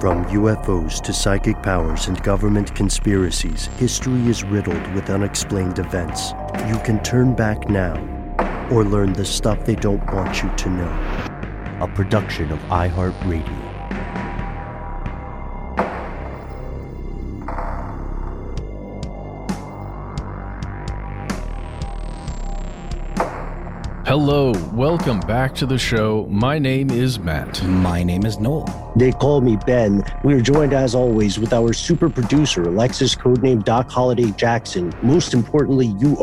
From UFOs to psychic powers and government conspiracies, history is riddled with unexplained events. You can turn back now or learn the stuff they don't want you to know. A production of iHeartRadio. Hello, welcome back to the show. My name is Matt. My name is Noel. They call me Ben. We are joined, as always, with our super producer, Alexis, codename Doc Holliday Jackson. Most importantly, you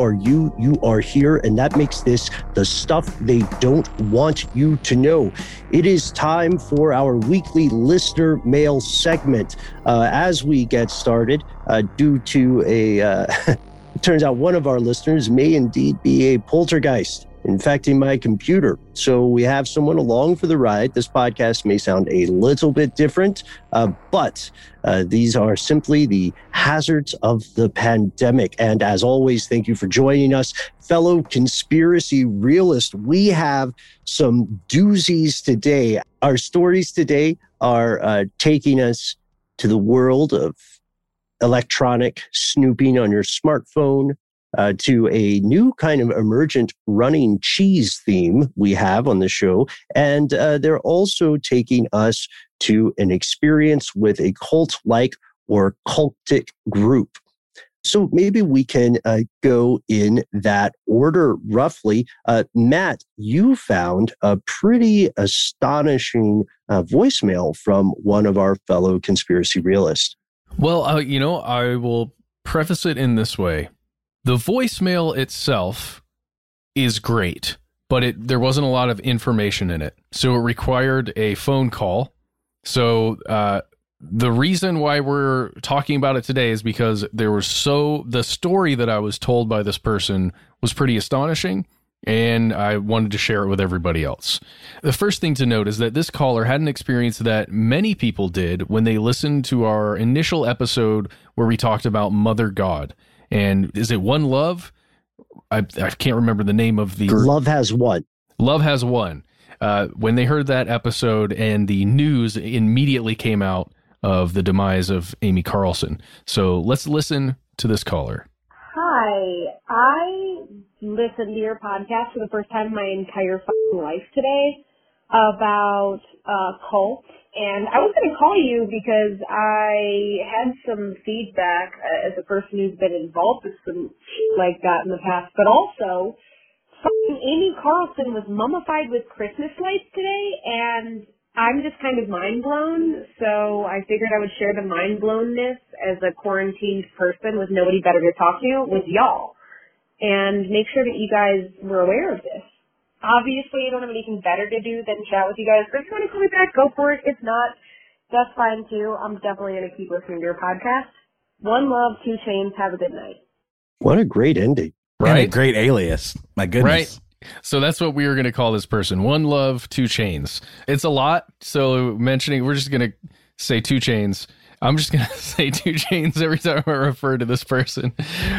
are here, and that makes this the stuff they don't want you to know. It is time for our weekly listener mail segment. As we get started, due to it turns out one of our listeners may indeed be a poltergeist infecting my computer. So we have someone along for the ride. This podcast may sound a little bit different, but these are simply the hazards of the pandemic. And as always, thank you for joining us, fellow conspiracy realists. We have some doozies today. Our stories today are taking us to the world of electronic snooping on your smartphone, to a new kind of emergent running cheese theme we have on the show. And they're also taking us to an experience with a cult-like or cultic group. So maybe we can go in that order roughly. Matt, you found a pretty astonishing voicemail from one of our fellow conspiracy realists. Well, I will preface it in this way. The voicemail itself is great, but there wasn't a lot of information in it. So it required a phone call. So the reason why we're talking about it today is because the story that I was told by this person was pretty astonishing, and I wanted to share it with everybody else. The first thing to note is that this caller had an experience that many people did when they listened to our initial episode where we talked about Mother God. And is it One Love? I can't remember the name of the... Love Has Won. Love Has Won. When they heard that episode and the news immediately came out of the demise of Amy Carlson. So let's listen to this caller. Hi, I listened to your podcast for the first time in my entire fucking life today about cults. And I was going to call you because I had some feedback as a person who's been involved with some shit like that in the past. But also, fucking Amy Carlson was mummified with Christmas lights today, and I'm just kind of mind blown. So I figured I would share the mind blownness as a quarantined person with nobody better to talk to with y'all, and make sure that you guys were aware of this. Obviously, I don't have anything better to do than chat with you guys, but if you want to call me back, go for it. If not, that's fine too. I'm definitely going to keep listening to your podcast. One love, 2 Chainz. Have a good night. What a great ending. Right? And a great alias. My goodness. Right. So that's what we were going to call this person. One love, 2 Chainz. It's a lot. So we're just going to say 2 Chainz. I'm just going to say 2 Chainz every time I refer to this person.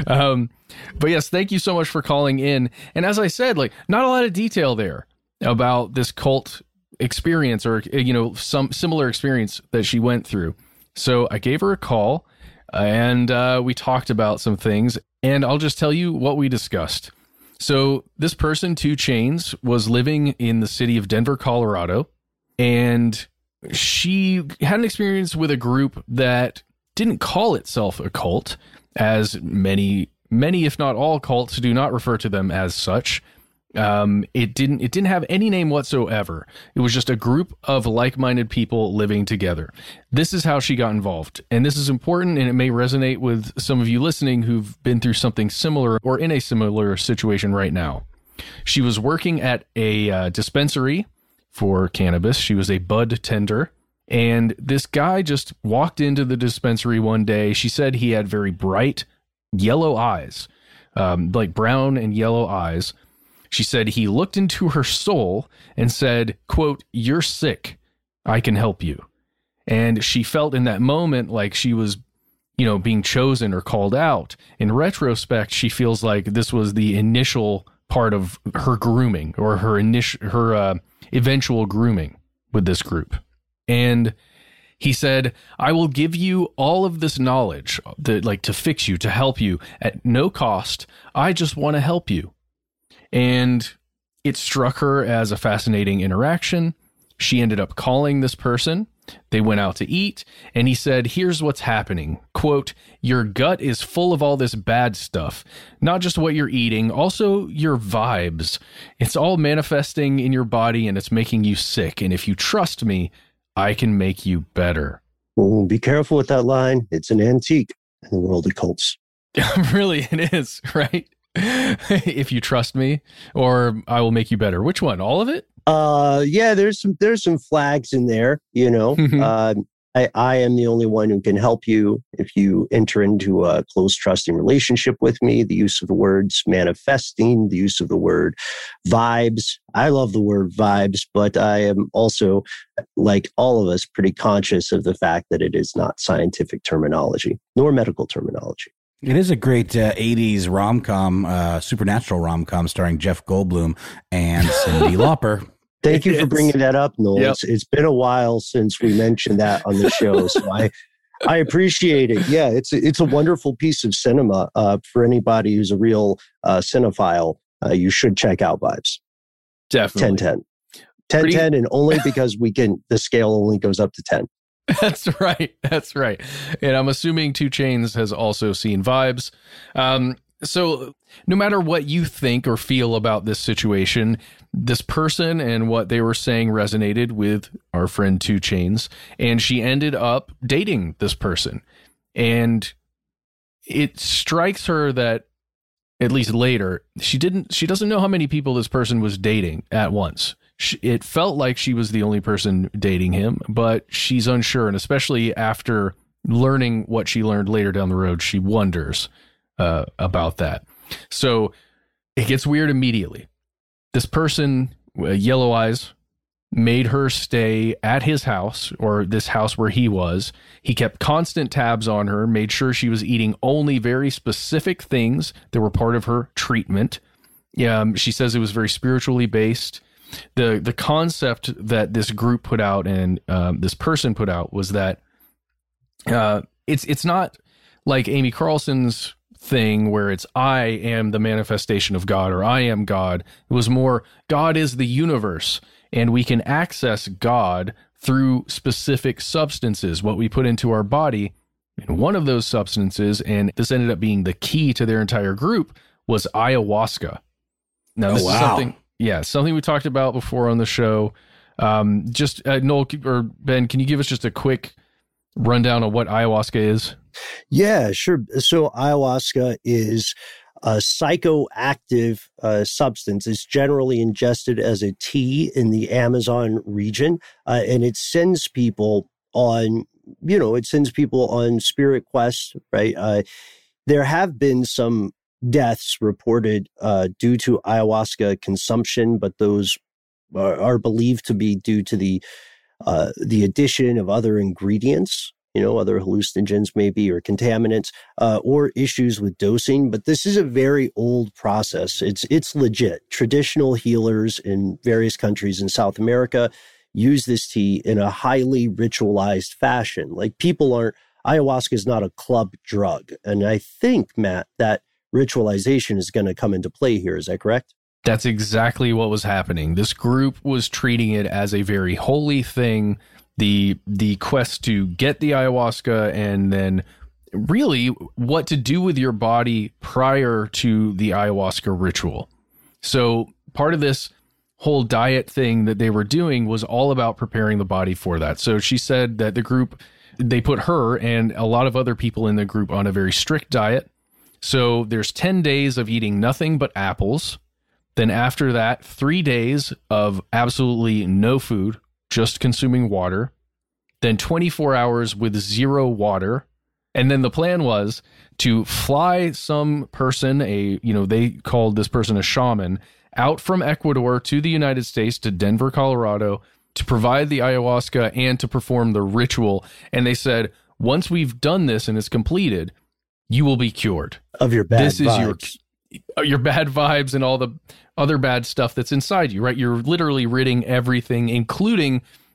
But yes, thank you so much for calling in. And as I said, not a lot of detail there about this cult experience or, some similar experience that she went through. So I gave her a call and we talked about some things, and I'll just tell you what we discussed. So this person, 2 Chainz, was living in the city of Denver, Colorado, and she had an experience with a group that didn't call itself a cult, as many, if not all cults do not refer to them as such. It didn't have any name whatsoever. It was just a group of like-minded people living together. This is how she got involved. And this is important, and it may resonate with some of you listening who've been through something similar or in a similar situation right now. She was working at a dispensary for cannabis. She was a bud tender, and this guy just walked into the dispensary one day. She said he had very bright yellow eyes, like brown and yellow eyes. She said he looked into her soul and said, quote, "You're sick. I can help you." And she felt in that moment like she was, being chosen or called out. In retrospect, she feels like this was the initial part of her grooming, or her eventual grooming with this group. And He said, I will give you all of this knowledge to fix you, to help you at no cost. I just want to help you. And it struck her as a fascinating interaction. She ended up calling this person. They went out to eat, and he said, here's what's happening. Quote, your gut is full of all this bad stuff, not just what you're eating, also your vibes. It's all manifesting in your body, and it's making you sick. And if you trust me, I can make you better. Well, be careful with that line. It's an antique in the world of cults. Really, it is, right? If you trust me, or I will make you better. Which one? All of it? Yeah, there's some flags in there, I am the only one who can help you if you enter into a close, trusting relationship with me. The use of the words manifesting, the use of the word vibes. I love the word vibes, but I am also, like all of us, pretty conscious of the fact that it is not scientific terminology nor medical terminology. It is a great 80s rom-com, supernatural rom-com starring Jeff Goldblum and Cyndi Lauper. Thank you for bringing that up, Noel. Yep. It's been a while since we mentioned that on the show, so I appreciate it. Yeah, it's a wonderful piece of cinema. For anybody who's a real cinephile, you should check out Vibes. Definitely. 10-10. 10-10, and only because the scale only goes up to 10. That's right. That's right. And I'm assuming 2 Chainz has also seen Vibes. So no matter what you think or feel about this situation, this person and what they were saying resonated with our friend 2 Chainz, and she ended up dating this person. And it strikes her that, at least later, she doesn't know how many people this person was dating at once. It felt like she was the only person dating him, but she's unsure. And especially after learning what she learned later down the road, she wonders about that. So it gets weird immediately. This person, Yellow Eyes, made her stay at his house, or this house where he was. He kept constant tabs on her, made sure she was eating only very specific things that were part of her treatment. She says it was very spiritually based. The concept that this group put out and this person put out was that it's not like Amy Carlson's thing where it's I am the manifestation of God, or I am God. It was more God is the universe, and we can access God through specific substances, what we put into our body. And one of those substances, and this ended up being the key to their entire group, was ayahuasca. Now, this is something we talked about before on the show. Noel or Ben, can you give us just a quick rundown of what ayahuasca is? Yeah, sure. So ayahuasca is a psychoactive substance. It's generally ingested as a tea in the Amazon region, and it sends people on, spirit quests, right? There have been some deaths reported due to ayahuasca consumption, but those are believed to be due to the addition of other ingredients, other hallucinogens maybe, or contaminants, or issues with dosing. But this is a very old process. It's legit. Traditional healers in various countries in South America use this tea in a highly ritualized fashion. Like ayahuasca is not a club drug. And I think, Matt, that ritualization is going to come into play here. Is that correct? That's exactly what was happening. This group was treating it as a very holy thing. The quest to get the ayahuasca, and then really what to do with your body prior to the ayahuasca ritual. So part of this whole diet thing that they were doing was all about preparing the body for that. So she said that the group, they put her and a lot of other people in the group on a very strict diet. So there's 10 days of eating nothing but apples. Then after that, 3 days of absolutely no food, just consuming water. Then 24 hours with 0 water. And then the plan was to fly some person, they called this person a shaman, out from Ecuador to the United States, to Denver, Colorado, to provide the ayahuasca and to perform the ritual. And they said, once we've done this and it's completed, you will be cured of your bad vibes. Is your bad vibes and all the other bad stuff that's inside you, right? You're literally ridding everything, including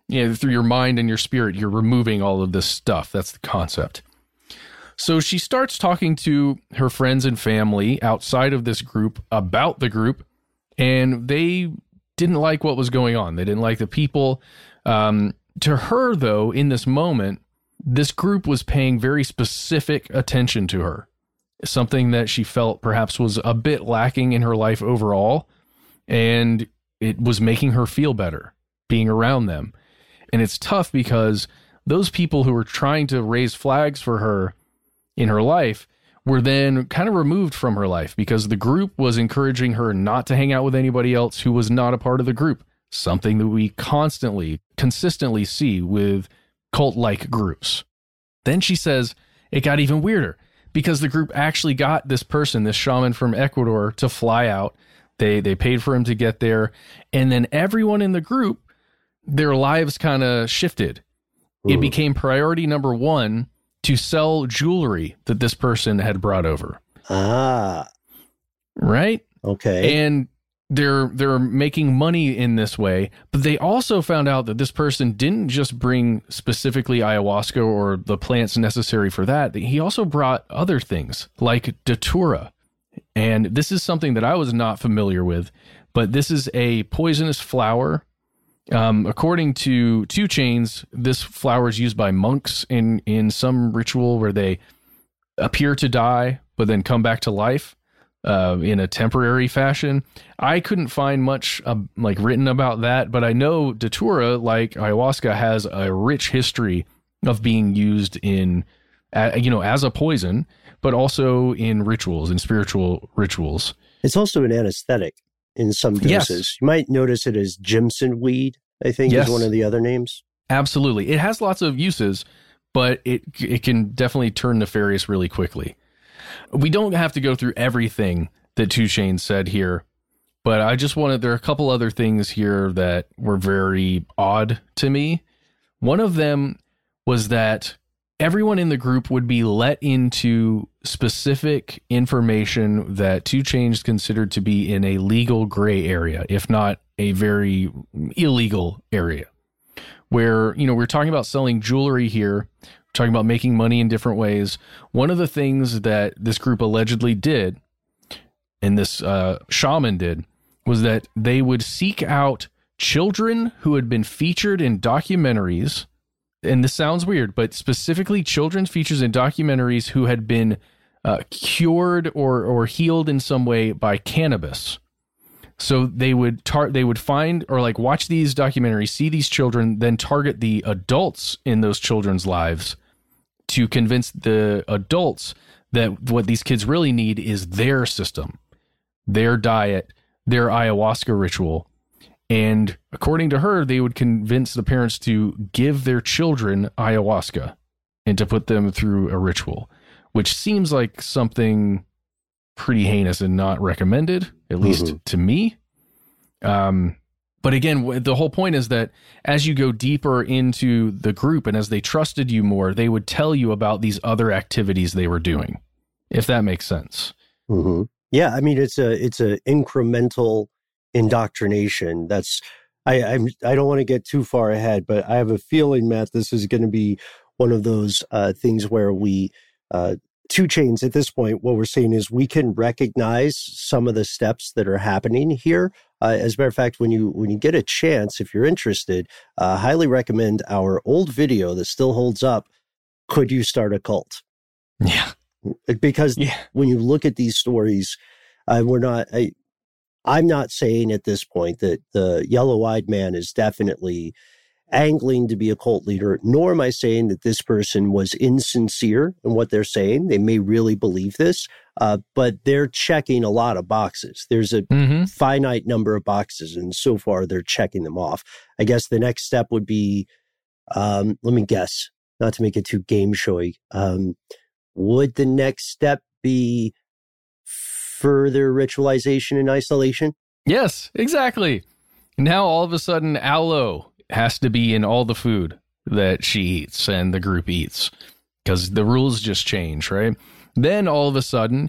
through your mind and your spirit, you're removing all of this stuff. That's the concept. So she starts talking to her friends and family outside of this group about the group, and they didn't like what was going on. They didn't like the people. To her, though, in this moment, this group was paying very specific attention to her, something that she felt perhaps was a bit lacking in her life overall, and it was making her feel better being around them. And it's tough because those people who were trying to raise flags for her in her life were then kind of removed from her life because the group was encouraging her not to hang out with anybody else who was not a part of the group, something that we consistently see with cult-like groups. Then she says it got even weirder because the group actually got this person, this shaman from Ecuador, to fly out. They paid for him to get there. And then everyone in the group, their lives kind of shifted. It became priority number one to sell jewelry that this person had brought over. Ah. Right? Okay. And they're making money in this way, but they also found out that this person didn't just bring specifically ayahuasca or the plants necessary for that. He also brought other things like datura. And this is something that I was not familiar with, but this is a poisonous flower. According to 2 Chainz, this flower is used by monks in some ritual where they appear to die, but then come back to life in a temporary fashion. I couldn't find much written about that, but I know datura, like ayahuasca, has a rich history of being used as a poison, but also in rituals, in spiritual rituals. It's also an anesthetic in some doses. Yes. You might notice it as Jimson weed, I think, Yes. is one of the other names. Absolutely. It has lots of uses, but it can definitely turn nefarious really quickly. We don't have to go through everything that 2 Chainz said here, but there are a couple other things here that were very odd to me. One of them was that everyone in the group would be let into specific information that 2 Chainz considered to be in a legal gray area, if not a very illegal area, where, we're talking about selling jewelry here, we're talking about making money in different ways. One of the things that this group allegedly did, and this shaman did, was that they would seek out children who had been featured in documentaries. And this sounds weird, but specifically children's features in documentaries who had been cured or healed in some way by cannabis. So they would find or watch these documentaries, see these children, then target the adults in those children's lives to convince the adults that what these kids really need is their system, their diet, their ayahuasca ritual. And according to her, they would convince the parents to give their children ayahuasca and to put them through a ritual, which seems like something pretty heinous and not recommended, at least to me. But again, the whole point is that as you go deeper into the group and as they trusted you more, they would tell you about these other activities they were doing, if that makes sense. Mm-hmm. Yeah, I mean, it's a incremental indoctrination. I don't want to get too far ahead, but I have a feeling, Matt, this is going to be one of those things where we 2 Chainz at this point, what we're saying is we can recognize some of the steps that are happening here. As a matter of fact, when you get a chance, if you're interested, highly recommend our old video that still holds up. Could you start a cult? Yeah. Because when you look at these stories, I'm not saying at this point that the yellow-eyed man is definitely angling to be a cult leader, nor am I saying that this person was insincere in what they're saying. They may really believe this, but they're checking a lot of boxes. There's a finite number of boxes, and so far they're checking them off. I guess the next step would be, let me guess, not to make it too game showy, would the next step be further ritualization and isolation? Yes, exactly. Now all of a sudden aloe has to be in all the food that she eats and the group eats because the rules just change, right? Then all of a sudden,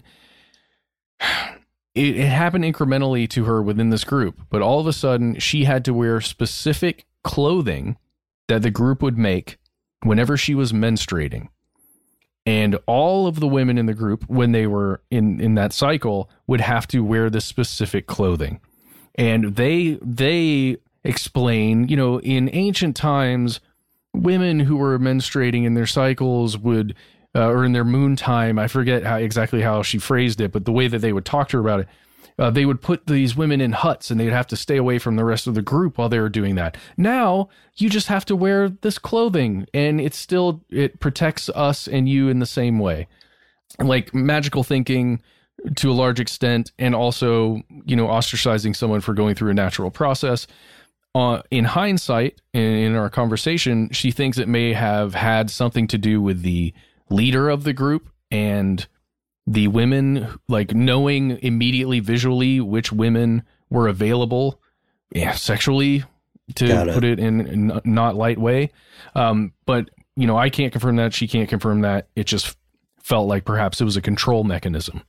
it happened incrementally to her within this group, but all of a sudden she had to wear specific clothing that the group would make whenever she was menstruating. And all of the women in the group, when they were in that cycle, would have to wear this specific clothing. And they explain, in ancient times, women who were menstruating in their cycles would, or in their moon time, I forget exactly how she phrased it, but the way that they would talk to her about it, they would put these women in huts and they'd have to stay away from the rest of the group while they were doing that. Now, you just have to wear this clothing and it protects us and you in the same way. Like magical thinking to a large extent, and also, ostracizing someone for going through a natural process. In hindsight, in our conversation, she thinks it may have had something to do with the leader of the group and the women, like knowing immediately visually which women were available sexually, to put it in a not light way. But, I can't confirm that. She can't confirm that. It just felt like perhaps it was a control mechanism.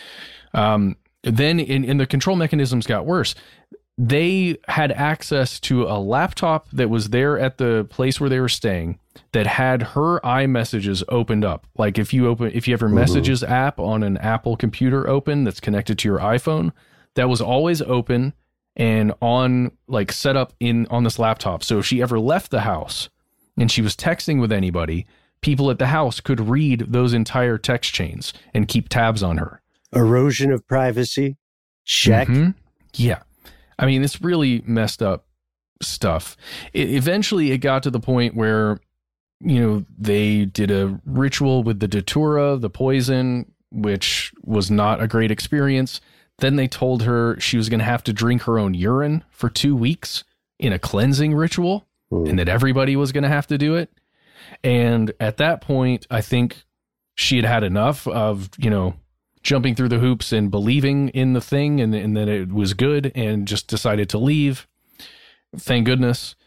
Then in the control mechanisms got worse. They had access to a laptop that was there at the place where they were staying that had her iMessages opened up. Like if you have your Messages app on an Apple computer open that's connected to your iPhone, that was always open and set up on this laptop. So if she ever left the house and she was texting with anybody, people at the house could read those entire text chains and keep tabs on her. Erosion of privacy. Check. Mm-hmm. Yeah. I mean, it's really messed up stuff. Eventually, it got to the point where, they did a ritual with the datura, the poison, which was not a great experience. Then they told her she was going to have to drink her own urine for 2 weeks in a cleansing ritual, and that everybody was going to have to do it. And at that point, I think she had enough of, jumping through the hoops and believing in the thing and that it was good, and just decided to leave. Thank goodness.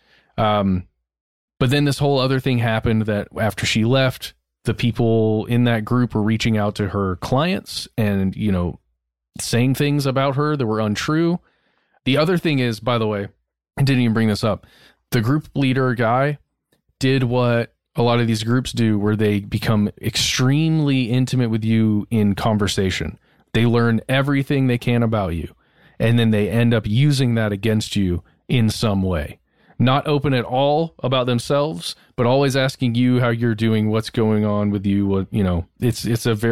But then this whole other thing happened, that after she left, the people in that group were reaching out to her clients and, saying things about her that were untrue. The other thing is, by the way, I didn't even bring this up. The group leader guy did what a lot of these groups do, where they become extremely intimate with you in conversation. They learn everything they can about you, and then they end up using that against you in some way. Not open at all about themselves, but always asking you how you're doing, what's going on with you. It's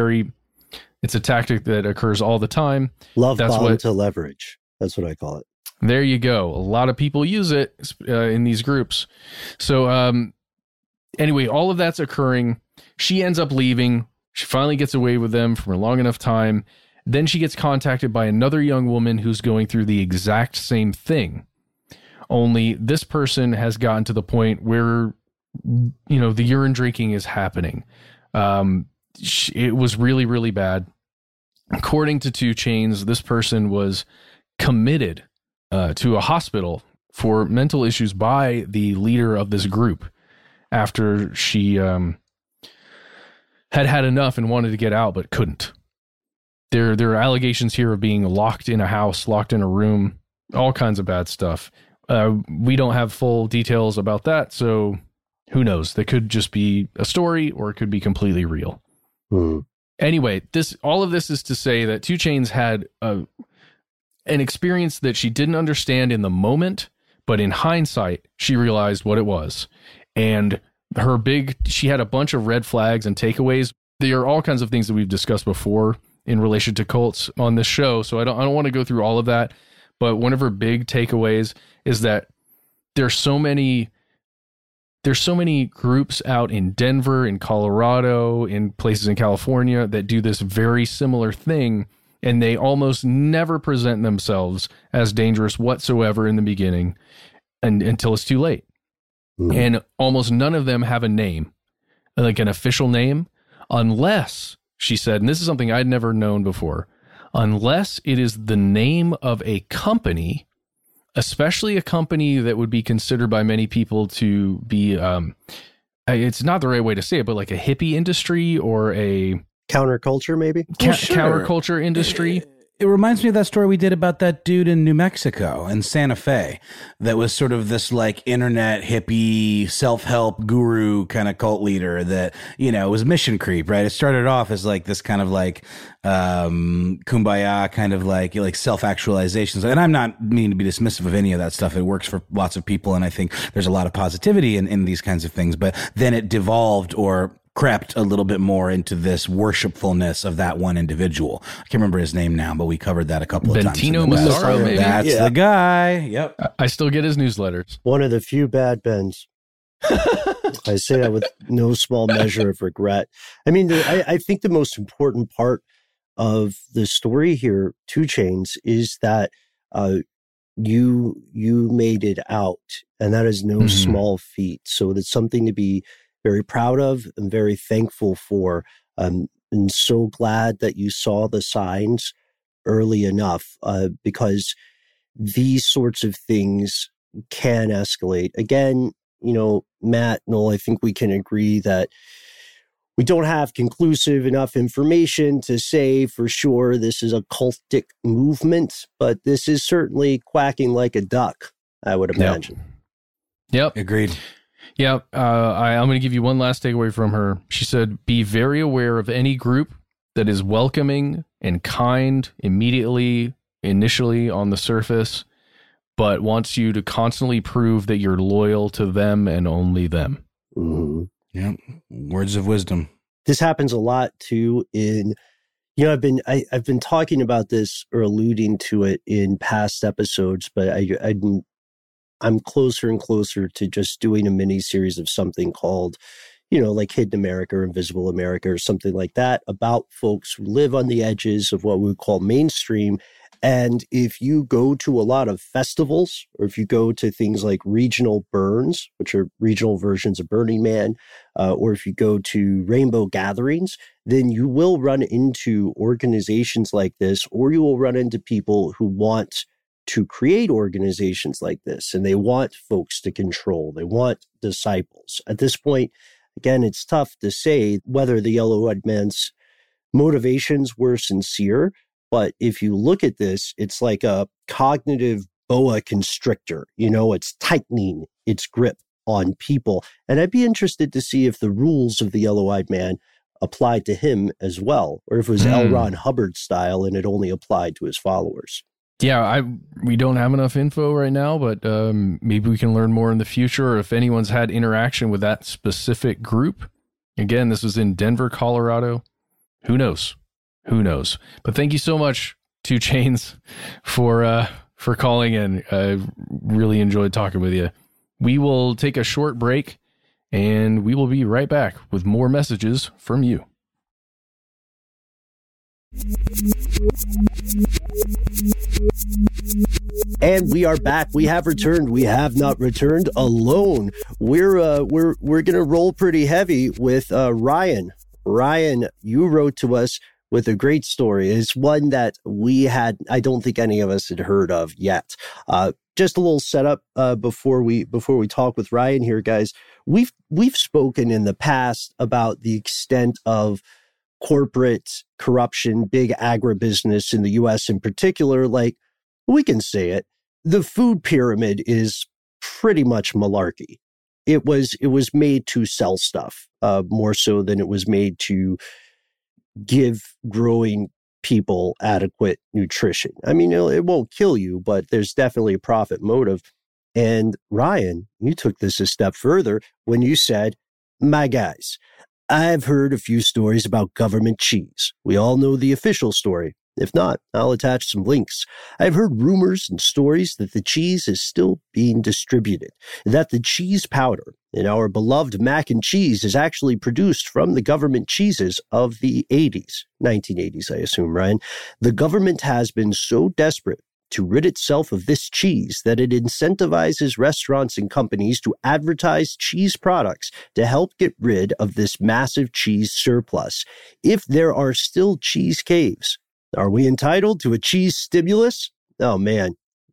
a tactic that occurs all the time. Love bomb to leverage. That's what I call it. There you go. A lot of people use it in these groups. So, anyway, all of that's occurring. She ends up leaving. She finally gets away with them for a long enough time. Then she gets contacted by another young woman who's going through the exact same thing. Only this person has gotten to the point where, the urine drinking is happening. It was really, really bad. According to 2 Chainz, this person was committed to a hospital for mental issues by the leader of this group, after she had enough and wanted to get out but couldn't. There are allegations here of being locked in a house, locked in a room, all kinds of bad stuff. We don't have full details about that, so who knows? That could just be a story, or it could be completely real. Anyway, all of this is to say that 2 Chainz had an experience that she didn't understand in the moment, but in hindsight, she realized what it was. And she had a bunch of red flags and takeaways. There are all kinds of things that we've discussed before in relation to cults on this show, so I don't want to go through all of that. But one of her big takeaways is that there's so many groups out in Denver, in Colorado, in places in California that do this very similar thing, and they almost never present themselves as dangerous whatsoever in the beginning, until it's too late. And almost none of them have a name, like an official name, unless, she said, and this is something I'd never known before, unless it is the name of a company, especially a company that would be considered by many people to be, it's not the right way to say it, but like a hippie industry or a counterculture, maybe? Well, sure. Counterculture industry. It reminds me of that story we did about that dude in New Mexico and Santa Fe that was sort of this like internet hippie self-help guru kind of cult leader that, you know, was mission creep, right? It started off as like this kind of like kumbaya kind of like self-actualizations. And I'm not meaning to be dismissive of any of that stuff. It works for lots of people. And I think there's a lot of positivity in these kinds of things. But then it devolved or crept a little bit more into this worshipfulness of that one individual. I can't remember his name now, but we covered that a couple of times. Bentino Massaro, maybe? That's the guy. Yep. I still get his newsletters. One of the few bad Bens. I say that with no small measure of regret. I mean, I think the most important part of the story here, 2 Chainz, is that you made it out, and that is no small feat. So it's something to be very proud of and very thankful for. And so glad that you saw the signs early enough, because these sorts of things can escalate. Again, you know, Matt, Noel, I think we can agree that we don't have conclusive enough information to say for sure this is a cultic movement, but this is certainly quacking like a duck, I would imagine. Yep. Agreed. Yeah, I'm going to give you one last takeaway from her. She said, be very aware of any group that is welcoming and kind initially on the surface, but wants you to constantly prove that you're loyal to them and only them. Mm-hmm. Yeah, words of wisdom. This happens a lot too in, you know, I've been talking about this or alluding to it in past episodes, but I'm closer and closer to just doing a mini series of something called, you know, like Hidden America or Invisible America or something like that, about folks who live on the edges of what we would call mainstream. And if you go to a lot of festivals, or if you go to things like regional burns, which are regional versions of Burning Man, or if you go to rainbow gatherings, then you will run into organizations like this, or you will run into people who want to create organizations like this, and they want folks to control. They want disciples. At this point, again, it's tough to say whether the Yellow-Eyed Man's motivations were sincere, but if you look at this, it's like a cognitive boa constrictor. You know, it's tightening its grip on people. And I'd be interested to see if the rules of the Yellow-Eyed Man applied to him as well, or if it was L. Ron Hubbard style and it only applied to his followers. Yeah, we don't have enough info right now, but maybe we can learn more in the future, or if anyone's had interaction with that specific group. Again, this was in Denver, Colorado. Who knows? Who knows? But thank you so much, 2 Chainz, for calling in. I really enjoyed talking with you. We will take a short break, and we will be right back with more messages from you. And we are back. We have returned. We have not returned alone. We're gonna roll pretty heavy with Ryan. Ryan, you wrote to us with a great story. It's one that I don't think any of us had heard of yet. Just a little setup before we talk with Ryan here, guys. We've spoken in the past about the extent of corporate corruption, big agribusiness in the U.S. in particular. Like, we can say it, the food pyramid is pretty much malarkey. It was made to sell stuff, more so than it was made to give growing people adequate nutrition. I mean, it won't kill you, but there's definitely a profit motive. And Ryan, you took this a step further when you said, my guys, I've heard a few stories about government cheese. We all know the official story. If not, I'll attach some links. I've heard rumors and stories that the cheese is still being distributed, that the cheese powder in our beloved mac and cheese is actually produced from the government cheeses of the 1980s, I assume, Ryan. The government has been so desperate to rid itself of this cheese that it incentivizes restaurants and companies to advertise cheese products to help get rid of this massive cheese surplus. If there are still cheese caves, are we entitled to a cheese stimulus? Oh man,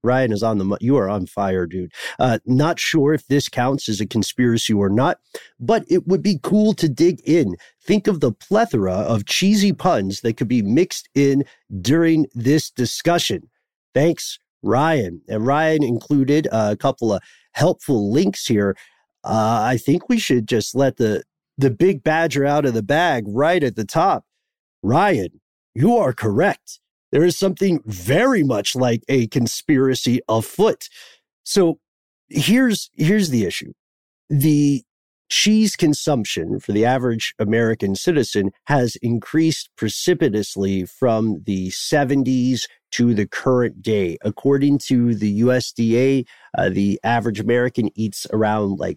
Ryan is you are on fire, dude. Not sure if this counts as a conspiracy or not, but it would be cool to dig in. Think of the plethora of cheesy puns that could be mixed in during this discussion. Thanks, Ryan. And Ryan included a couple of helpful links here. I think we should just let the big badger out of the bag right at the top. Ryan, you are correct. There is something very much like a conspiracy afoot. So here's the issue. The cheese consumption for the average American citizen has increased precipitously from the 70s to the current day. According to the USDA, the average American eats around like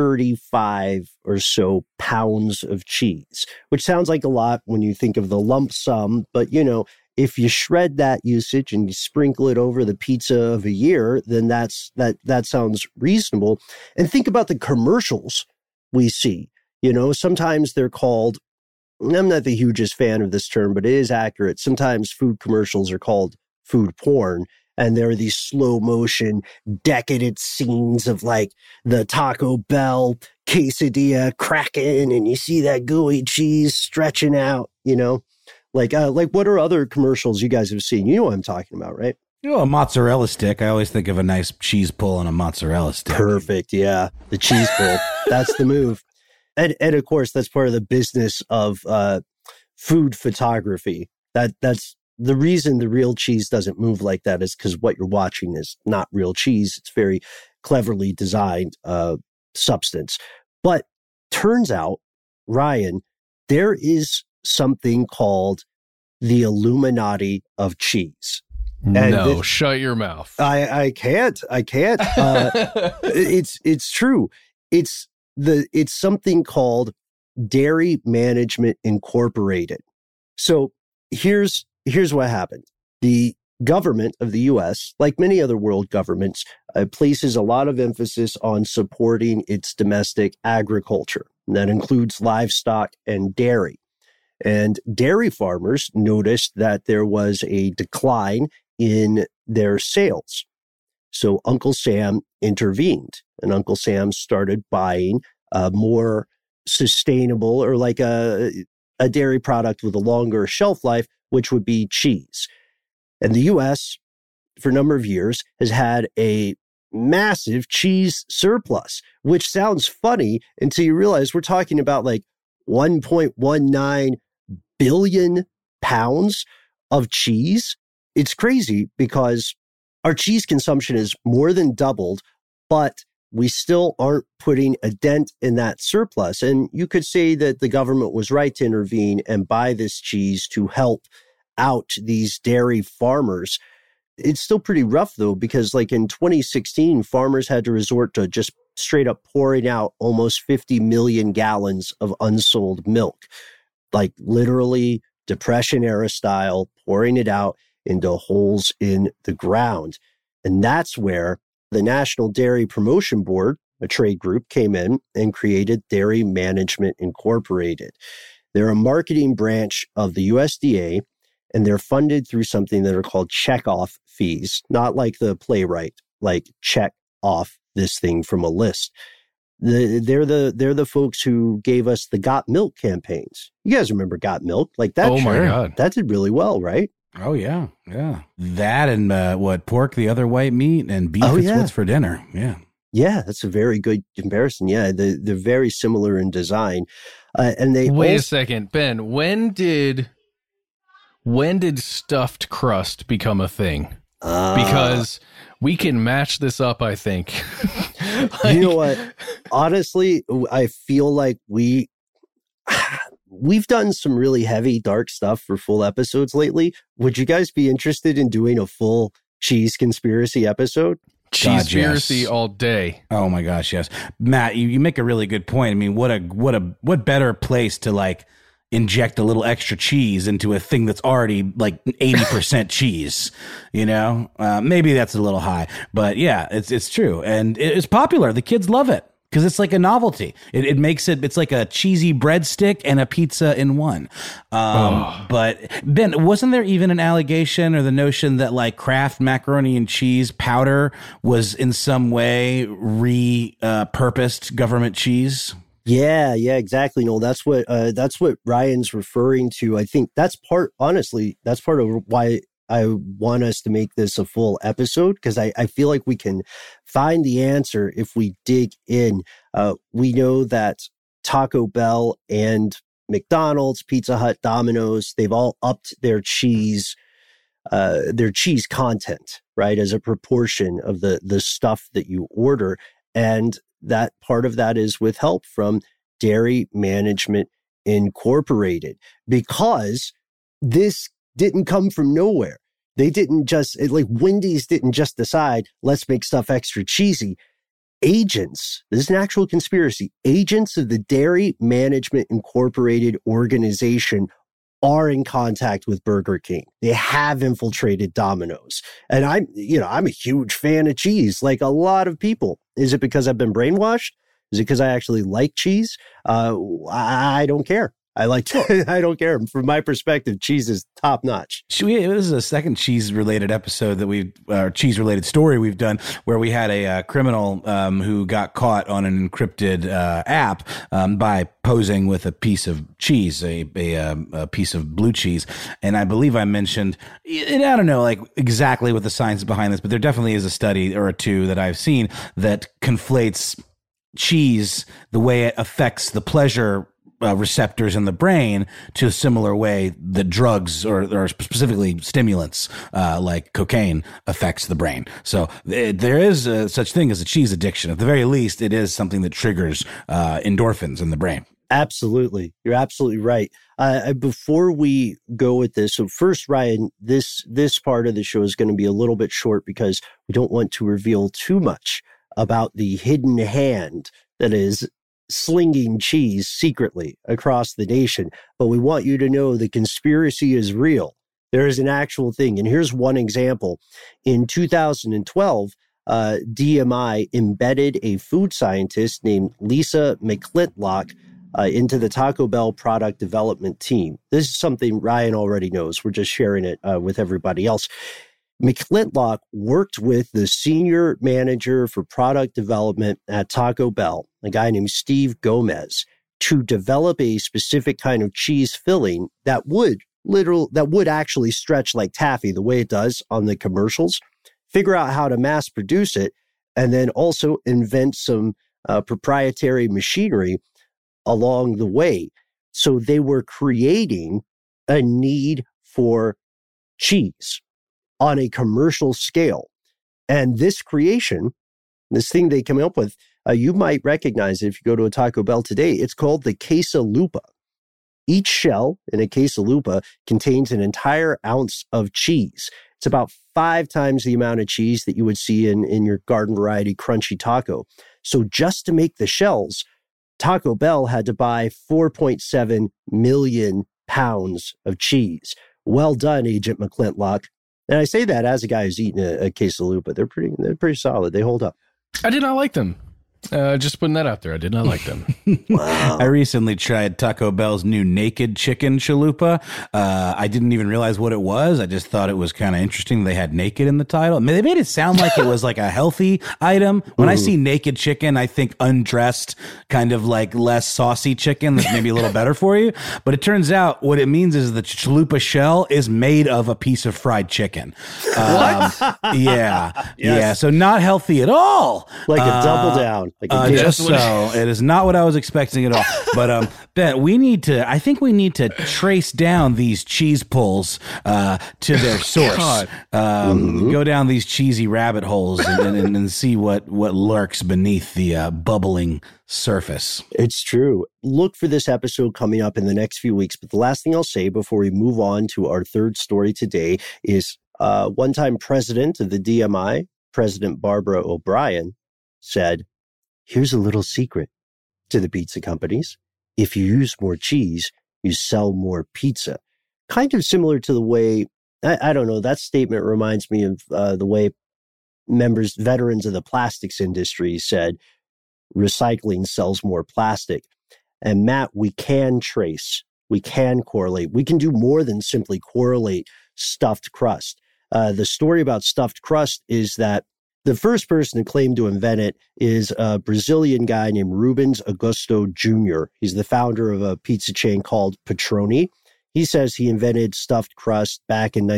35 or so pounds of cheese, which sounds like a lot when you think of the lump sum, but if you shred that usage and you sprinkle it over the pizza of a year, then that sounds reasonable. And think about the commercials we see. Sometimes they're called, I'm not the hugest fan of this term, but it is accurate. Sometimes food commercials are called food porn. And there are these slow motion, decadent scenes of like the Taco Bell quesadilla cracking, and you see that gooey cheese stretching out, Like what are other commercials you guys have seen? You know what I'm talking about, right? A mozzarella stick. I always think of a nice cheese pull on a mozzarella stick. Perfect. Yeah. The cheese pull. That's the move. And of course, that's part of the business of food photography. That's the reason the real cheese doesn't move like that is because what you're watching is not real cheese. It's very cleverly designed substance. But turns out, Ryan, there is something called the Illuminati of cheese. And shut your mouth. I can't. It's true. It's something called Dairy Management Incorporated. So here's what happened. The government of the U.S., like many other world governments, places a lot of emphasis on supporting its domestic agriculture. And that includes livestock and dairy. And dairy farmers noticed that there was a decline in their sales. So Uncle Sam intervened, and Uncle Sam started buying more sustainable or like a dairy product with a longer shelf life, which would be cheese. And the U.S., for a number of years, has had a massive cheese surplus, which sounds funny until you realize we're talking about like 1.19 billion pounds of cheese. It's crazy because our cheese consumption is more than doubled, but we still aren't putting a dent in that surplus. And you could say that the government was right to intervene and buy this cheese to help out these dairy farmers. It's still pretty rough, though, because like in 2016, farmers had to resort to just straight up pouring out almost 50 million gallons of unsold milk, like literally Depression era style, pouring it out into holes in the ground. And that's where the National Dairy Promotion Board, a trade group, came in and created Dairy Management Incorporated. They're a marketing branch of the USDA, and they're funded through something that are called check-off fees, not like the playwright, like check off this thing from a list. They're the folks who gave us the Got Milk campaigns. You guys remember Got Milk? Like that. Oh my God. That did really well, right? Oh, yeah. Yeah. That and pork, the other white meat, and beef, it's what's for dinner. Yeah. Yeah, that's a very good comparison. Yeah, they're very similar in design. And they Wait a second, Ben. When did stuffed crust become a thing? Because we can match this up, I think. You know what? Honestly, I feel like we've done some really heavy, dark stuff for full episodes lately. Would you guys be interested in doing a full cheese conspiracy episode? Cheesepiracy yes. all day. Oh my gosh, yes. Matt, you make a really good point. I mean, what better place to like inject a little extra cheese into a thing that's already like 80% cheese, you know? Maybe that's a little high, but yeah, it's true. And it's popular. The kids love it. because it's like a novelty. It makes it's like a cheesy breadstick and a pizza in one. But Ben, wasn't there even an allegation or the notion that like Kraft macaroni and cheese powder was in some way repurposed government cheese? Yeah, exactly. No, that's what Ryan's referring to. I think that's part of why I want us to make this a full episode, because I feel like we can find the answer if we dig in. We know that Taco Bell and McDonald's, Pizza Hut, Domino's, they've all upped their cheese content, right, as a proportion of the stuff that you order. And that part of that is with help from Dairy Management Incorporated, because this didn't come from nowhere. They didn't just, like Wendy's didn't just decide, let's make stuff extra cheesy. Agents, this is an actual conspiracy, agents of the Dairy Management Incorporated organization are in contact with Burger King. They have infiltrated Domino's. And I'm a huge fan of cheese, like a lot of people. Is it because I've been brainwashed? Is it because I actually like cheese? I don't care. I don't care. From my perspective, cheese is top notch. This is a second cheese-related episode cheese-related story we've done, where we had a criminal who got caught on an encrypted app by posing with a piece of cheese, a piece of blue cheese. And I believe I mentioned, and I don't know like exactly what the science is behind this, but there definitely is a study or two that I've seen that conflates cheese, the way it affects the pleasure receptors in the brain, to a similar way that drugs or specifically stimulants like cocaine affects the brain. So there is such thing as a cheese addiction. At the very least, it is something that triggers endorphins in the brain. Absolutely. You're absolutely right. Before we go with this, so first, Ryan, this part of the show is going to be a little bit short because we don't want to reveal too much about the hidden hand that is slinging cheese secretly across the nation. But we want you to know the conspiracy is real. There is an actual thing. And here's one example. In 2012, DMI embedded a food scientist named Lisa McClintock into the Taco Bell product development team. This is something Ryan already knows. We're just sharing it with everybody else. McClintock worked with the senior manager for product development at Taco Bell, a guy named Steve Gomez, to develop a specific kind of cheese filling that would actually stretch like taffy the way it does on the commercials, figure out how to mass produce it, and then also invent some proprietary machinery along the way. So they were creating a need for cheese on a commercial scale. And this creation, this thing they came up with, you might recognize it if you go to a Taco Bell today. It's called the quesalupa. Each shell in a quesalupa contains an entire ounce of cheese. It's about 5 times the amount of cheese that you would see in your garden variety crunchy taco. So just to make the shells, Taco Bell had to buy 4.7 million pounds of cheese. Well done, Agent McClintock. And I say that as a guy who's eaten a quesalupa. They're pretty solid. They hold up. I did not like them. Just putting that out there. I did not like them. Wow. I recently tried Taco Bell's new naked chicken chalupa. I didn't even realize what it was. I just thought it was kind of interesting. They had naked in the title. I mean, they made it sound like it was like a healthy item. When I see naked chicken, I think undressed, kind of like less saucy chicken that's maybe a little better for you. But it turns out what it means is the chalupa shell is made of a piece of fried chicken. What? Yeah. Yes. Yeah. So not healthy at all. Like a double down. Just so it is not what I was expecting at all. But Ben, I think we need to trace down these cheese pulls to their source. Go down these cheesy rabbit holes and see what lurks beneath the bubbling surface. It's true. Look for this episode coming up in the next few weeks. But the last thing I'll say before we move on to our third story today is one-time president of the DMI, President Barbara O'Brien, said, "Here's a little secret to the pizza companies. If you use more cheese, you sell more pizza." Kind of similar to the way, I don't know, that statement reminds me of the way veterans of the plastics industry said, recycling sells more plastic. And Matt, we can correlate. We can do more than simply correlate stuffed crust. The story about stuffed crust is that the first person to claim to invent it is a Brazilian guy named Rubens Augusto Jr. He's the founder of a pizza chain called Patroni. He says he invented stuffed crust back in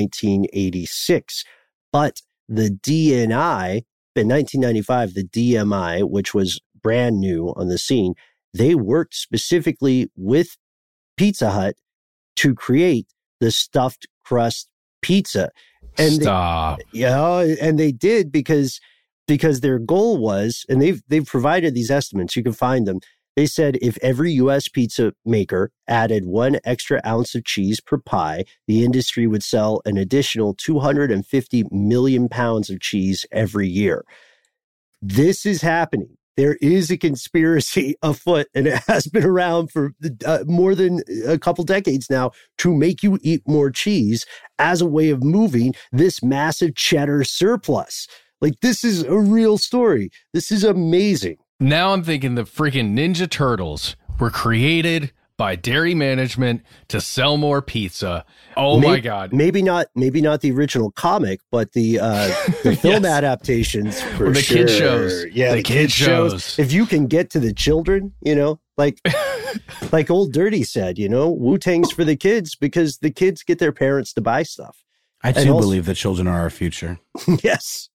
1986. But the DNI, in 1995, the DMI, which was brand new on the scene, they worked specifically with Pizza Hut to create the stuffed crust pizza. And Stop. And they did because their goal was, and they've provided these estimates, you can find them. They said if every U.S. pizza maker added 1 extra ounce of cheese per pie, the industry would sell an additional 250 million pounds of cheese every year. This is happening. There is a conspiracy afoot, and it has been around for more than a couple decades now, to make you eat more cheese as a way of moving this massive cheddar surplus. Like, this is a real story. This is amazing. Now I'm thinking the freaking Ninja Turtles were created by dairy management to sell more pizza. Oh my God. Maybe not the original comic, but the film adaptations for the sure. kid shows. Yeah, the kid shows. If you can get to the children, like like Old Dirty said, Wu-Tang's for the kids because the kids get their parents to buy stuff. I too believe that children are our future. Yes.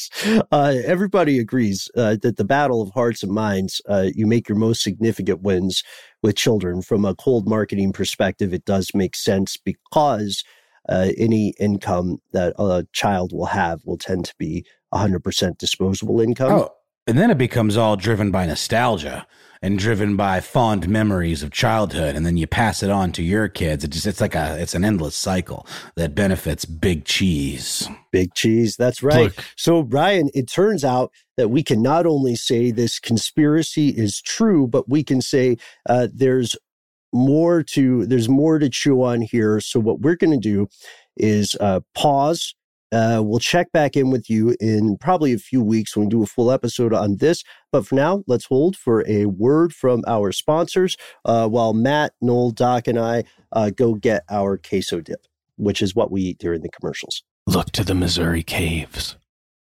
Everybody agrees that the battle of hearts and minds, you make your most significant wins with children. From a cold marketing perspective, it does make sense because any income that a child will have will tend to be 100% disposable income. Oh, and then it becomes all driven by nostalgia and driven by fond memories of childhood, and then you pass it on to your kids. It's an endless cycle that benefits Big Cheese. Big Cheese, that's right. Look. So, Brian, it turns out that we can not only say this conspiracy is true, but we can say there's more to chew on here. So what we're going to do is pause. We'll check back in with you in probably a few weeks when we do a full episode on this. But for now, let's hold for a word from our sponsors while Matt, Noel, Doc, and I go get our queso dip, which is what we eat during the commercials. Look to the Missouri caves.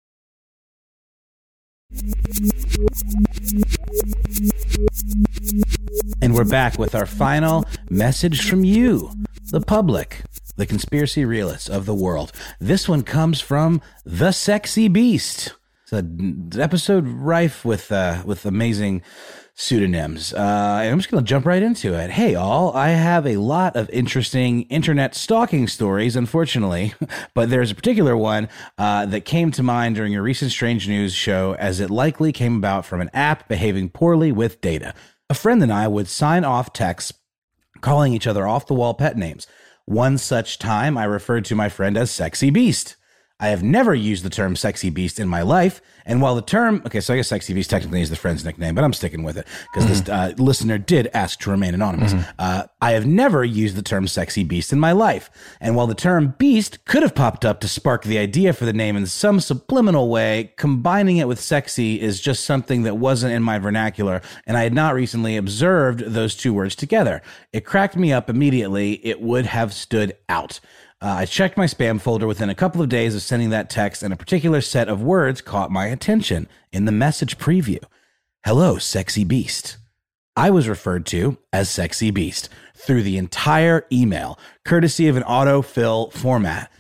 And we're back with our final message from you, the public, the conspiracy realists of the world. This one comes from The Sexy Beast. It's an episode rife with amazing pseudonyms. I'm just going to jump right into it. Hey, all. I have a lot of interesting internet stalking stories, unfortunately, but there's a particular one that came to mind during a recent Strange News show, as it likely came about from an app behaving poorly with data. A friend and I would sign off texts calling each other off-the-wall pet names. One such time, I referred to my friend as Sexy Beast. I have never used the term Sexy Beast in my life, and while the term, so I guess Sexy Beast technically is the friend's nickname, but I'm sticking with it because this listener did ask to remain anonymous. I have never used the term Sexy Beast in my life, and while the term Beast could have popped up to spark the idea for the name in some subliminal way, combining it with sexy is just something that wasn't in my vernacular, and I had not recently observed those two words together. It cracked me up immediately. It would have stood out. I checked my spam folder within a couple of days of sending that text, and a particular set of words caught my attention in the message preview. Hello, Sexy Beast. I was referred to as Sexy Beast through the entire email, courtesy of an autofill format.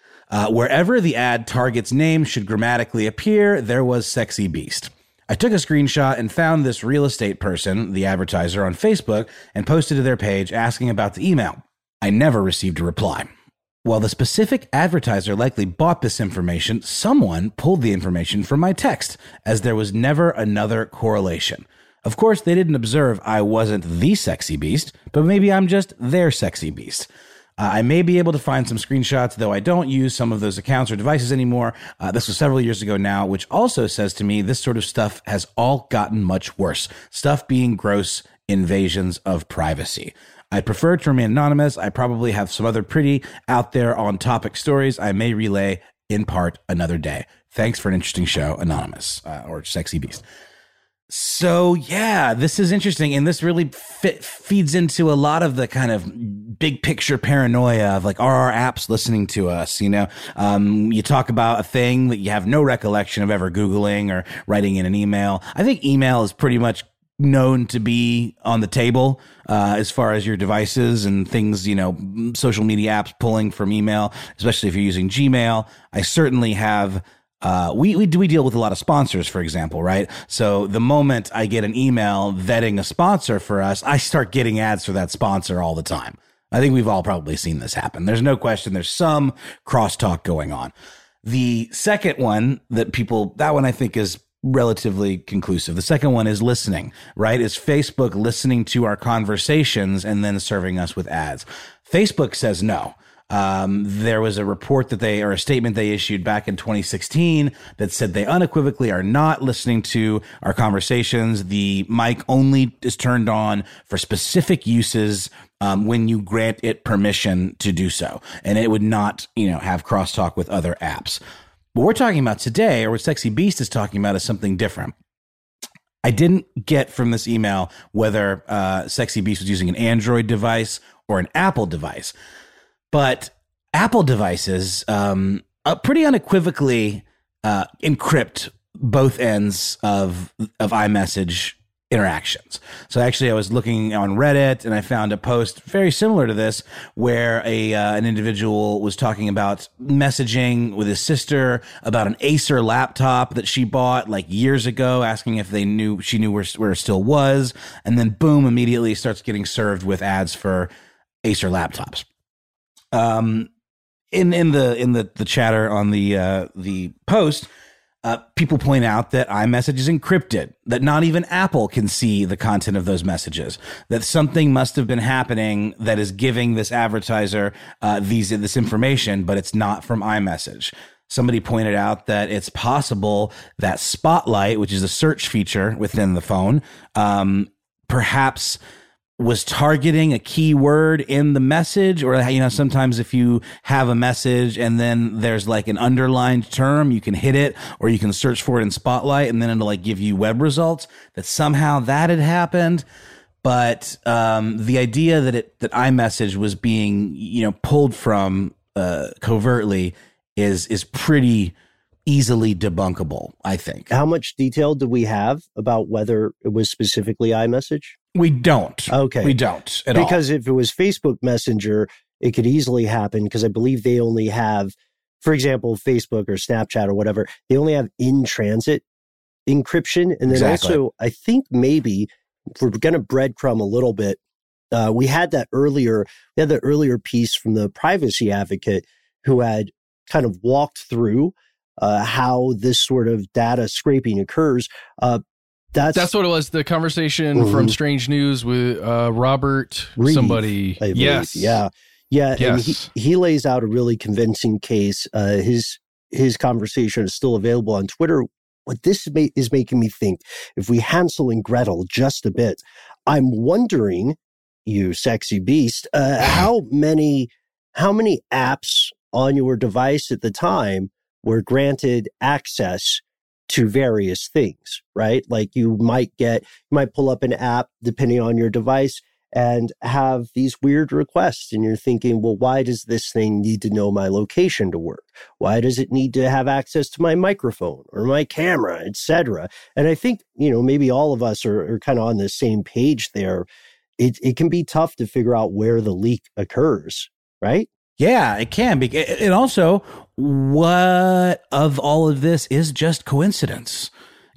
Wherever the ad target's name should grammatically appear, there was Sexy Beast. I took a screenshot and found this real estate person, the advertiser, on Facebook and posted to their page asking about the email. I never received a reply. While the specific advertiser likely bought this information, someone pulled the information from my text, as there was never another correlation. Of course, they didn't observe I wasn't the Sexy Beast, but maybe I'm just their Sexy Beast. I may be able to find some screenshots, though I don't use some of those accounts or devices anymore. This was several years ago now, which also says to me this sort of stuff has all gotten much worse. Stuff being gross invasions of privacy. I prefer to remain anonymous. I probably have some other pretty out there on topic stories I may relay in part another day. Thanks for an interesting show, Anonymous, or Sexy Beast. So, yeah, this is interesting. And this really feeds into a lot of the kind of big picture paranoia of like, are our apps listening to us? You talk about a thing that you have no recollection of ever Googling or writing in an email. I think email is pretty much known to be on the table as far as your devices and things, social media apps pulling from email, especially if you're using Gmail. I certainly have. We deal with a lot of sponsors, for example, right? So the moment I get an email vetting a sponsor for us, I start getting ads for that sponsor all the time. I think we've all probably seen this happen. There's no question. There's some crosstalk going on. The second one that one I think is relatively conclusive. The second one is listening, right? Is Facebook listening to our conversations and then serving us with ads? Facebook says no. There was a report a statement they issued back in 2016 that said they unequivocally are not listening to our conversations. The mic only is turned on for specific uses when you grant it permission to do so. And it would not, have crosstalk with other apps. What we're talking about today, or what Sexy Beast is talking about, is something different. I didn't get from this email whether Sexy Beast was using an Android device or an Apple device. But Apple devices pretty unequivocally encrypt both ends of iMessage interactions. So actually, I was looking on Reddit and I found a post very similar to this where an individual was talking about messaging with his sister about an Acer laptop that she bought like years ago, asking if she knew where it still was. And then boom, immediately starts getting served with ads for Acer laptops. In the chatter on the post, people point out that iMessage is encrypted, that not even Apple can see the content of those messages, that something must have been happening that is giving this advertiser this information, but it's not from iMessage. Somebody pointed out that it's possible that Spotlight, which is a search feature within the phone, perhaps was targeting a keyword in the message, or, sometimes if you have a message and then there's like an underlined term, you can hit it or you can search for it in Spotlight and then it'll like give you web results, that somehow that had happened. But the idea that iMessage was being, pulled from covertly is pretty easily debunkable, I think. How much detail do we have about whether it was specifically iMessage? We don't. Okay. We don't at all. Because if it was Facebook Messenger, it could easily happen because I believe they only have, for example, Facebook or Snapchat or whatever, they only have in-transit encryption. And then also, I think maybe if we're going to breadcrumb a little bit, we had the earlier piece from the privacy advocate who had kind of walked through how this sort of data scraping occurs. That's what it was. The conversation from Strange News with Robert Reeve, somebody. Yes. Yeah. Yes. And he lays out a really convincing case. His conversation is still available on Twitter. What this is making me think, if we Hansel and Gretel just a bit, I'm wondering, you sexy beast, how many apps on your device at the time were granted access to various things, right? Like you might pull up an app depending on your device and have these weird requests. And you're thinking, well, why does this thing need to know my location to work? Why does it need to have access to my microphone or my camera, etc.? And I think, maybe all of us are kind of on the same page there. It can be tough to figure out where the leak occurs, right? Yeah, it can be. And also, what of all of this is just coincidence?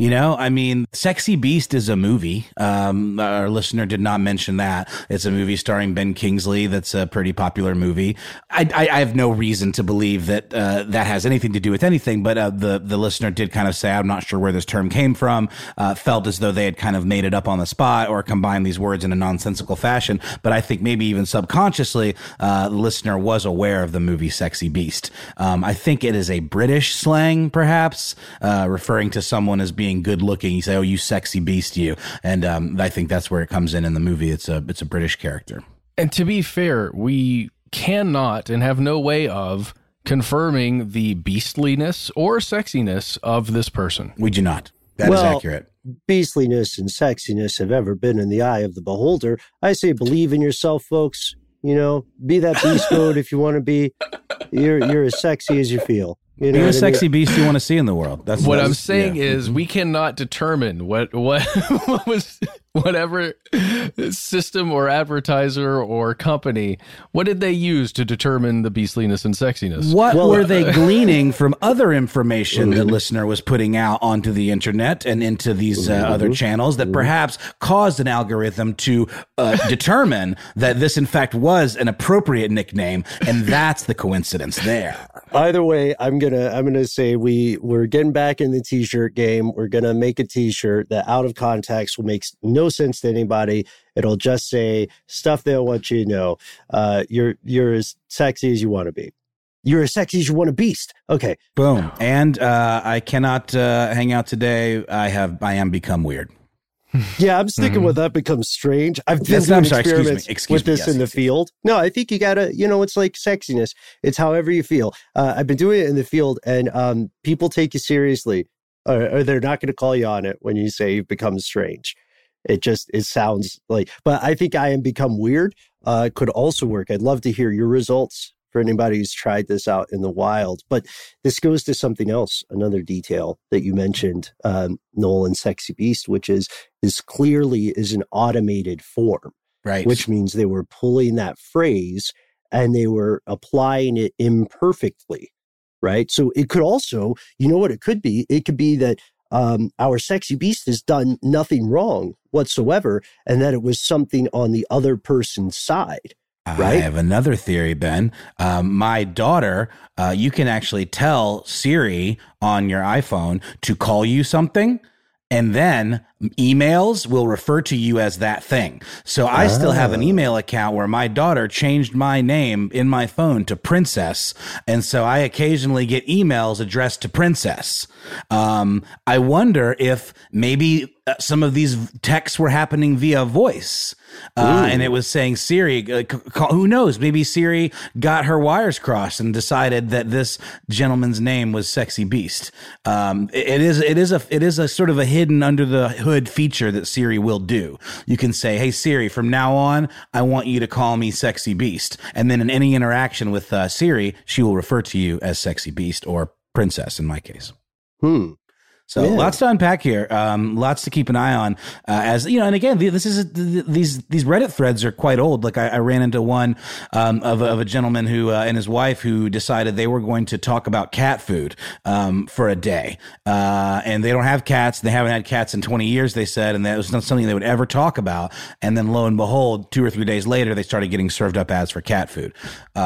Sexy Beast is a movie. Our listener did not mention that. It's a movie starring Ben Kingsley. That's a pretty popular movie. I have no reason to believe that that has anything to do with anything, but the listener did kind of say, I'm not sure where this term came from, felt as though they had kind of made it up on the spot or combined these words in a nonsensical fashion. But I think maybe even subconsciously, the listener was aware of the movie Sexy Beast. I think it is a British slang, perhaps, referring to someone as being good looking. You say, oh, you sexy beast, you. And I think that's where it comes in the movie. It's a British character. And to be fair, we cannot and have no way of confirming the beastliness or sexiness of this person. We do not. That is accurate. beastliness and sexiness have ever been in the eye of the beholder, I say believe in yourself, folks. You know, be that beast mode if you want to be. You're as sexy as you feel. You know, be a sexy beast you want to see in the world. That's what I'm saying is we cannot determine what was whatever system or advertiser or company, what did they use to determine the beastliness and sexiness? What were they gleaning from other information the listener was putting out onto the internet and into these other channels that perhaps caused an algorithm to determine that this in fact was an appropriate nickname, and that's the coincidence there. Either way, I'm gonna say we're getting back in the t-shirt game. We're gonna make a t-shirt that out of context will make no sense to anybody. It'll just say stuff they'll want you to know. You're as sexy as you want to be. You're as sexy as you want to beast. Okay. Boom. And I cannot hang out today. I am become weird. Yeah, I'm sticking with that becomes strange. I've been doing experiments with this in the field. No, I think you gotta, it's like sexiness. It's however you feel. I've been doing it in the field, and people take you seriously, or they're not going to call you on it when you say you've become strange. It sounds like, but I think I am become weird could also work. I'd love to hear your results for anybody who's tried this out in the wild. But this goes to something else, another detail that you mentioned, Noel and Sexy Beast, which is this clearly is an automated form, right? Which means they were pulling that phrase and they were applying it imperfectly, right? So it could also, you know what it could be? It could be that our Sexy Beast has done nothing wrong whatsoever, and that it was something on the other person's side. Right? I have another theory, Ben. My daughter, you can actually tell Siri on your iPhone to call you something, and then emails will refer to you as that thing. So I still have an email account where my daughter changed my name in my phone to Princess. And so I occasionally get emails addressed to Princess. I wonder if maybe some of these texts were happening via voice. And it was saying Siri, who knows? Maybe Siri got her wires crossed and decided that this gentleman's name was Sexy Beast. It is a sort of a hidden under the hood feature that Siri will do. You can say, "Hey Siri, from now on, I want you to call me Sexy Beast." And then in any interaction with Siri, she will refer to you as Sexy Beast or Princess in my case. So lots to unpack here. Lots to keep an eye on. As you know, and again, these Reddit threads are quite old. Like I ran into one of a gentleman who and his wife who decided they were going to talk about cat food for a day, and they don't have cats. They haven't had cats in 20 years. They said, and that was not something they would ever talk about. And then lo and behold, 2 or 3 days later, they started getting served up ads for cat food.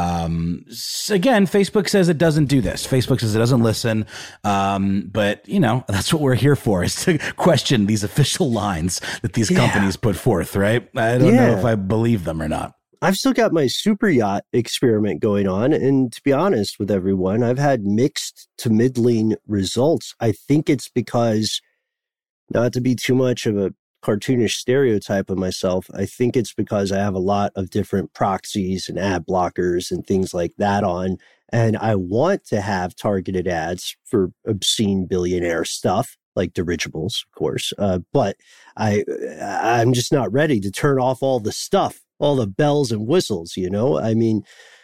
So again, Facebook says it doesn't do this. Facebook says it doesn't listen. But that's what we're here for, is to question these official lines that these companies put forth, right? I don't know if I believe them or not. I've still got my super yacht experiment going on. And to be honest with everyone, I've had mixed to middling results. I think it's because, not to be too much of a cartoonish stereotype of myself, I think it's because I have a lot of different proxies and ad blockers and things like that on. And I want to have targeted ads for obscene billionaire stuff, like dirigibles, of course. But I'm just not ready to turn off all the stuff, all the bells and whistles, I mean,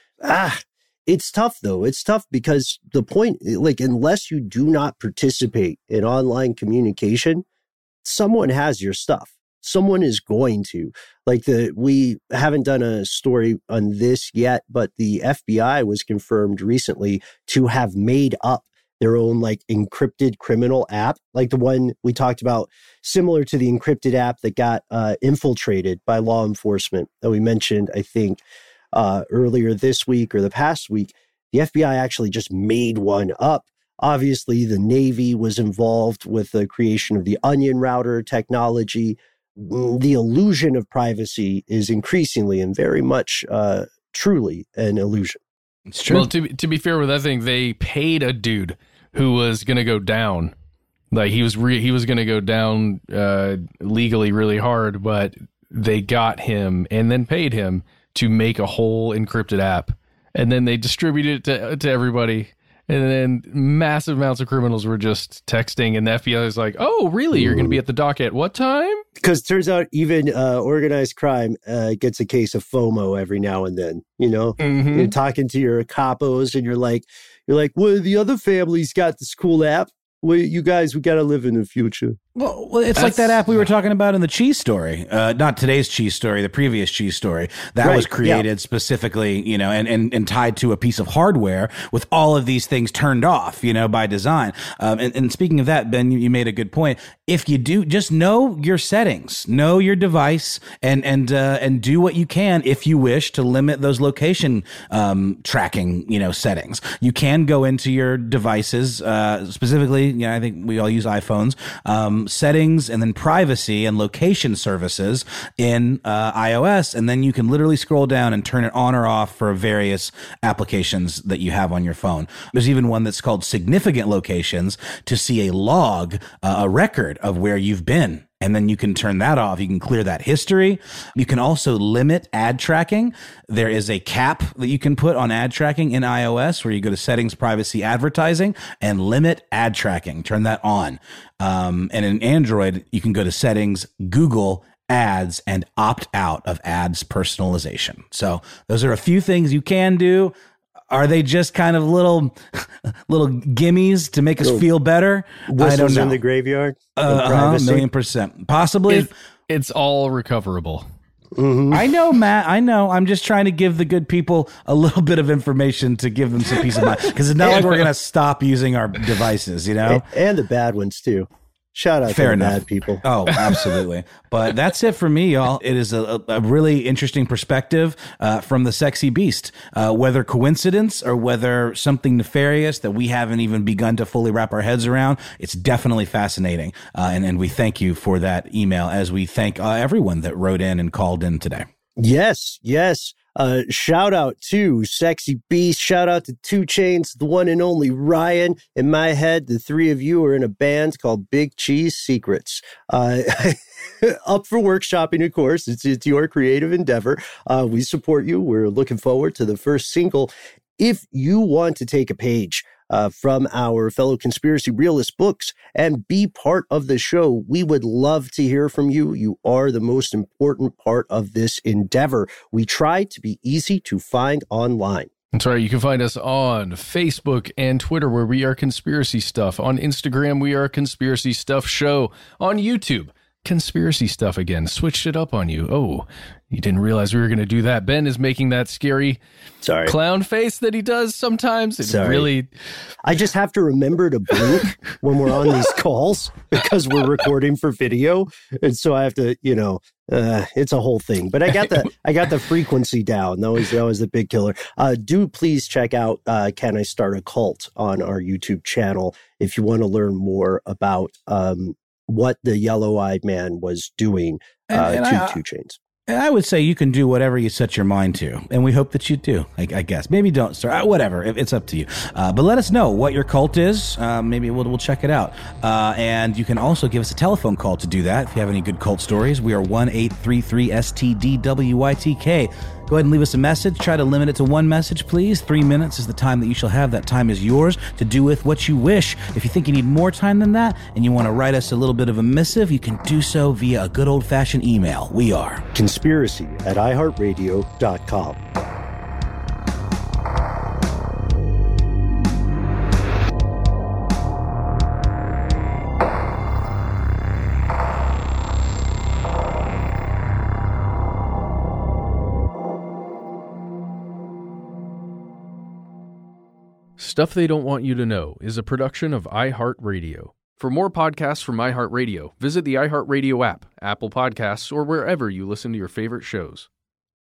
it's tough, though. It's tough because the point, unless you do not participate in online communication, someone has your stuff. Someone is going to. We haven't done a story on this yet, but the FBI was confirmed recently to have made up their own encrypted criminal app, like the one we talked about, similar to the encrypted app that got infiltrated by law enforcement that we mentioned, I think, earlier this week or the past week. The FBI actually just made one up. Obviously, the Navy was involved with the creation of the Onion router technology. The illusion of privacy is increasingly and very much truly an illusion. It's true. Well, to be fair with that thing, they paid a dude who was going to go down. He was going to go down legally really hard, but they got him and then paid him to make a whole encrypted app. And then they distributed it to everybody. And then massive amounts of criminals were just texting, and the FBI was like, oh, really? You're going to be at the dock at what time? Because it turns out even organized crime gets a case of FOMO every now and then, you know? Mm-hmm. You're talking to your capos and you're like, well, the other family's got this cool app. Well, you guys, we got to live in the future. Well, it's like that app we were talking about in the cheese story. Not today's cheese story, the previous cheese story. That was created specifically, you know, and tied to a piece of hardware with all of these things turned off, you know, by design. And speaking of that, Ben, you made a good point. If you do, just know your settings, know your device, and do what you can if you wish to limit those location tracking, you know, settings. You can go into your devices, specifically, you know, I think we all use iPhones. Settings and then privacy and location services in iOS, and then you can literally scroll down and turn it on or off for various applications that you have on your phone. There's even one that's called significant locations to see a log, a record of where you've been. And then you can turn that off. You can clear that history. You can also limit ad tracking. There is a cap that you can put on ad tracking in iOS where you go to settings, privacy, advertising, and limit ad tracking. Turn that on. And in Android, you can go to settings, Google ads, and opt out of ads personalization. So those are a few things you can do. Are they just kind of little gimmies to make us feel better? I don't know. In the graveyard? 1,000,000%. Possibly. It's all recoverable. Mm-hmm. I know, Matt. I know. I'm just trying to give the good people a little bit of information to give them some peace of mind. Because it's not like we're going to stop using our devices, you know? And the bad ones, too. Shout out to the bad people. Oh, absolutely. But that's it for me, y'all. It is a really interesting perspective from the sexy beast. Whether coincidence or whether something nefarious that we haven't even begun to fully wrap our heads around, it's definitely fascinating. And we thank you for that email, as we thank everyone that wrote in and called in today. Yes. Shout out to Sexy Beast. Shout out to 2 Chainz, the one and only Ryan. In my head, the 3 of you are in a band called Big Cheese Secrets. Up for workshopping, of course. It's your creative endeavor. We support you. We're looking forward to the first single. If you want to take a page from our fellow conspiracy realist books and be part of the show, we would love to hear from you. You are the most important part of this endeavor. We try to be easy to find online. That's right. You can find us on Facebook and Twitter, where we are Conspiracy Stuff. On Instagram, we are Conspiracy Stuff Show. On YouTube, Conspiracy Stuff again. Switched it up on you. Oh, you didn't realize we were going to do that. Ben is making that scary clown face that he does sometimes. I just have to remember to blink when we're on these calls because we're recording for video. And so I have to, it's a whole thing. But I got the frequency down. That was the big killer. Do please check out Can I Start a Cult on our YouTube channel if you want to learn more about what the yellow-eyed man was doing to 2 Chainz. And I would say you can do whatever you set your mind to. And we hope that you do, I guess. Maybe don't start. Whatever. It's up to you. But let us know what your cult is. Maybe we'll check it out. And you can also give us a telephone call to do that. If you have any good cult stories, we are 1-833-STDWYTK. Go ahead and leave us a message. Try to limit it to 1 message, please. 3 minutes is the time that you shall have. That time is yours to do with what you wish. If you think you need more time than that and you want to write us a little bit of a missive, you can do so via a good old-fashioned email. We are conspiracy@iheartradio.com. Stuff They Don't Want You to Know is a production of iHeartRadio. For more podcasts from iHeartRadio, visit the iHeartRadio app, Apple Podcasts, or wherever you listen to your favorite shows.